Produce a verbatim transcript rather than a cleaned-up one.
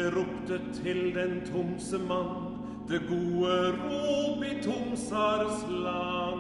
ropte til den tomse mann, det gode rop i Tomsars land.